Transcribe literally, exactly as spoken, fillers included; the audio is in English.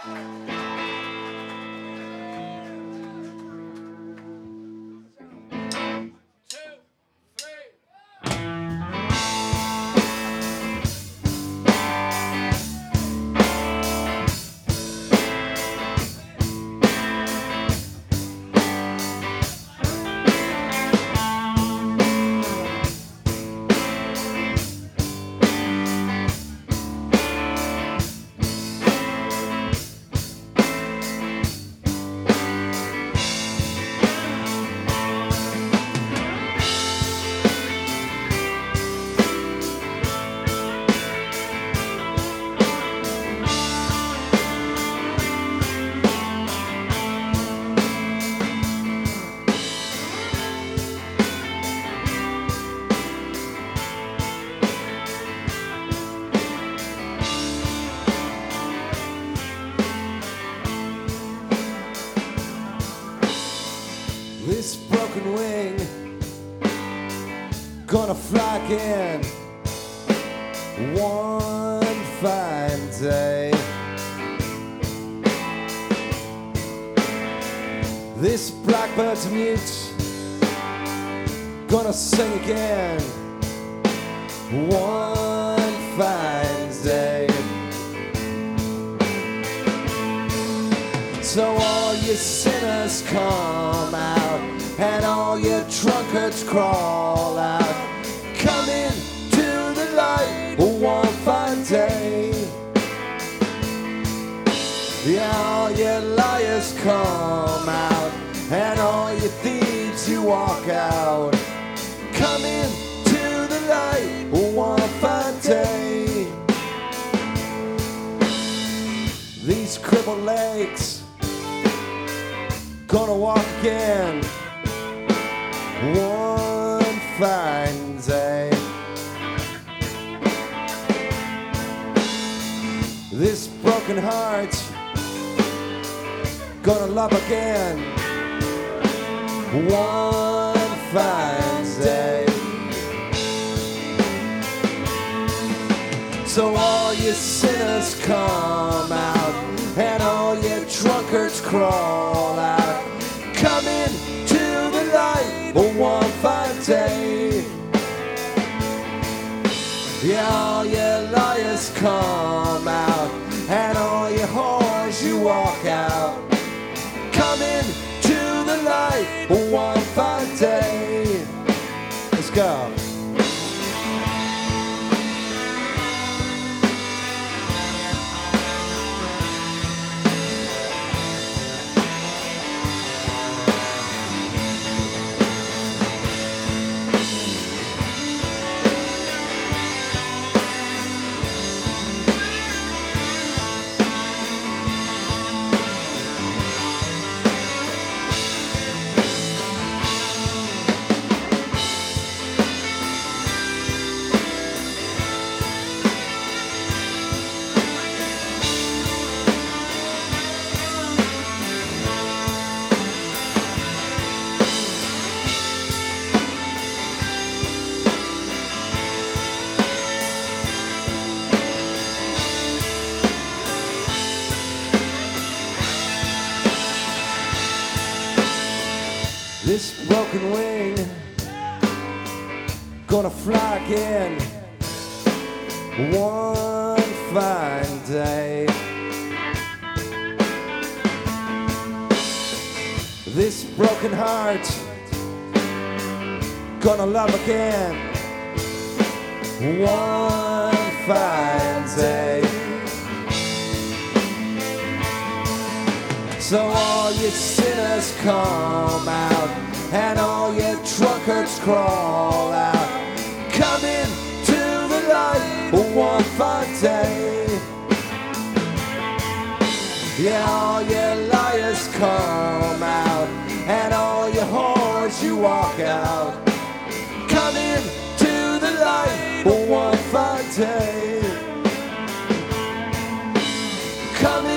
This broken wing gonna fly again one fine day. This blackbird's mute gonna sing again one fine day. So all you sinners come out, and all you drunkards crawl out. Come into the light one fine day. Yeah, all you liars come out, and all you thieves you walk out. Come into the light one fine day. These crippled legs gonna walk again one fine day. This broken heart gonna love again one fine day. So all you sinners come out, and all you drunkards crawl out. Come into the light one fine day. Yeah, all you liars come out, and all you whores you walk out. Come into the light one fine day. Let's go. This broken wing gonna fly again one fine day. This broken heart gonna love again one fine day. So all you sinners come out, and all you drunkards crawl out. Come into the light one fine day. Yeah, all you liars come out, and all you whores you walk out. Come into the light one fine day. Come